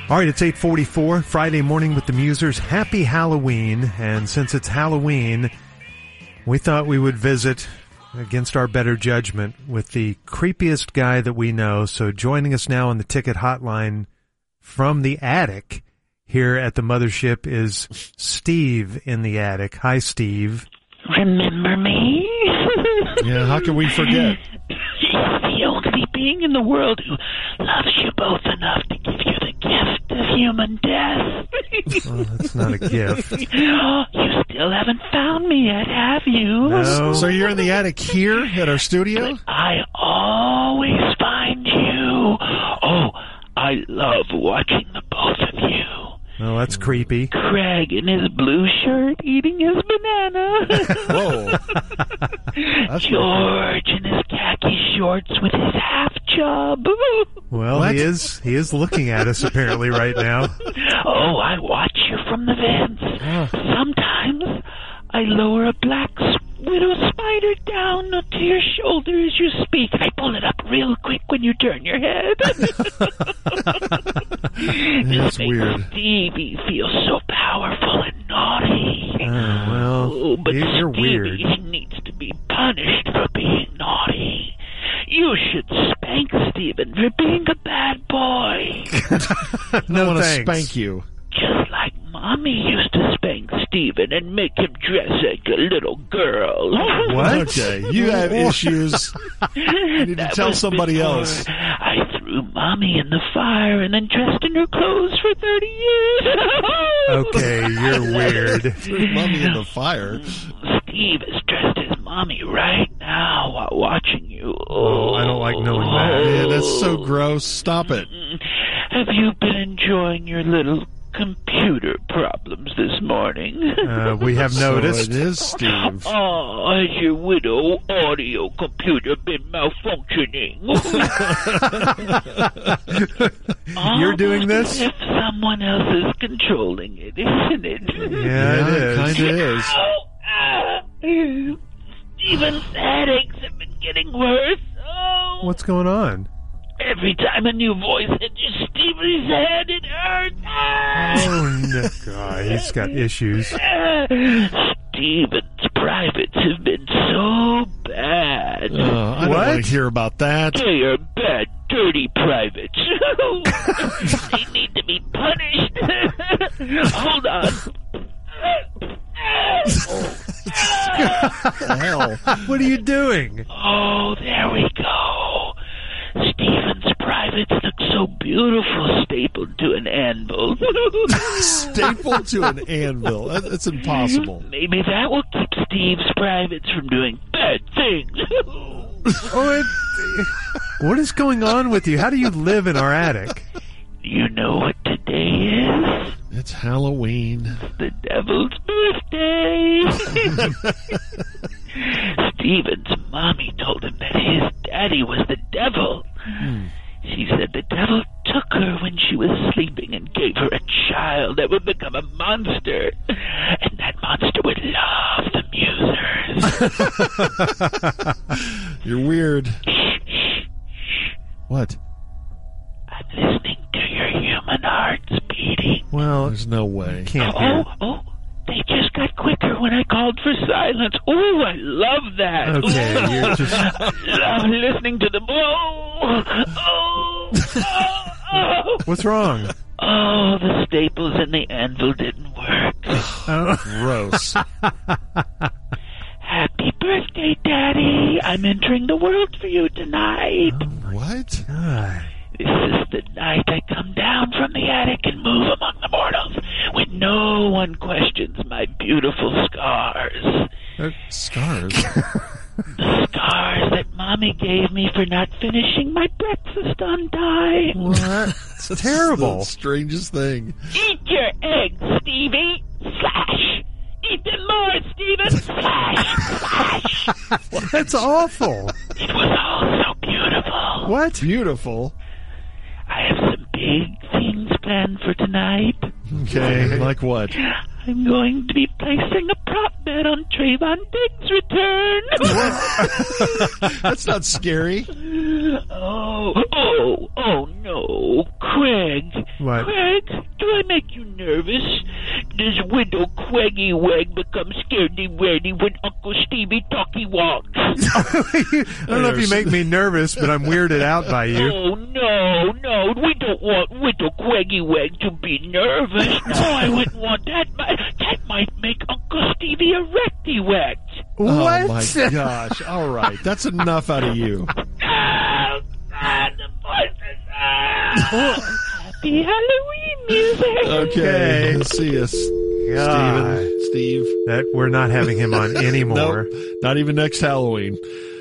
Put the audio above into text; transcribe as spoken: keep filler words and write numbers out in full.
All right, it's eight forty-four, Friday morning with the Musers. Happy Halloween. And since it's Halloween, we thought we would visit, against our better judgment, with the creepiest guy that we know. So joining us now on the ticket hotline from the attic here at the mothership is Steve in the attic. Hi, Steve. Remember me? Yeah, how can we forget? The only being in the world who loves you both enough to give you the gift of human death. Oh, that's not a gift. You still haven't found me yet, have you? No. So you're in the attic here at our studio? I always find you. Oh, I love watching the both of you. Oh, that's creepy. Craig in his blue shirt eating his banana. Whoa. That's George in his khaki shorts with his half chub. Well, What? he is he is looking at us apparently right now. Oh, I watch you from the vents. Sometimes I lower a black widow spider down to your shoulder as you speak. I pull it up real quick when you turn your head. That's weird. Stevie feels so powerful and naughty. Oh, well, Oh, but you- you're Stevie weird. needs to be punished for being naughty. You should spank Steven for being a bad boy. I No want to thanks. spank you. Just like Mommy used to spank Steven and make him dress like a little girl. What? Okay, you have issues. You need to That tell was somebody before else. I threw Mommy in the fire and then dressed in her clothes for thirty years. Okay, you're weird. Threw Mommy in the fire. Steve is dressed as Mommy right now while watching you. Oh, I don't like knowing that. Man, that's so gross. Stop it. Have you been enjoying your little computer problems this morning? Uh, we have noticed. So it is, Steve. Oh, has your widow audio computer been malfunctioning? You're doing Almost this? as if someone else is controlling it, isn't it? Yeah, it is. kind of is. Ow, ah. Steven's headaches have been getting worse. Oh, What's going on? every time a new voice enters Stevie's head, it hurts. Ah. Oh, no. God, he's got issues. Stevens' privates have been so bad. Uh, I don't What? want to hear about that. They are bad, dirty privates. They need to be punished. Hold on. What the hell? What are you doing? Oh, there we go. Stevens' privates look so beautiful stapled to an anvil. Stapled to an anvil. That- That's impossible. Maybe that will keep Steve's privates from doing bad things. Oh, it, what is going on with you? How do you live in our attic? You know what today is? It's Halloween. The devil's birthday. Steven's mommy told him that his daddy was the devil. Hmm. She said the devil took her when she was sleeping and gave her a child that would become a monster. And that monster would love the Musers. You're weird. What? I'm listening to your human hearts beating. Well, There's no way. can't Oh, hear. oh, they just got quicker when I called for silence. Oh, I love that. Okay, you're just... I love listening to them. Oh, oh, oh, oh. What's wrong? Oh, the staples in the anvil didn't work. Oh. Gross. Happy birthday, Daddy. I'm entering the world for you tonight. What? God. This is the night I come down from the attic and move among the mortals when no one questions my beautiful scars. Uh, Scars? The scars that Mommy gave me for not finishing my breakfast on time. What? It's terrible. The strangest thing. Eat your eggs, Stevie! Slash! Eat them more, Steven! Slash! Slash! That's awful. It was all so beautiful. What? Beautiful. I have some big things planned for tonight. Okay, like what? I'm going to be placing a prop bet on Trayvon Diggs' return. That's not scary. Oh, oh, oh no. Craig, What? Craig, do I make you nervous? Does Widow Quaggy Wag become scaredy-ready when Uncle Stevie talkie walks? I don't know if you make me nervous, but I'm weirded out by you. Oh, no, no, we don't want Widow Quaggy Wag to be nervous. No, I wouldn't want that. That might make Uncle Stevie a recti-wag. What? Oh, my gosh. All right. That's enough out of you. Oh, God, the voices. Oh, happy Halloween music. Okay. Let's see us. God. Steven, Steve. That we're not having him on anymore. Nope, not even next Halloween.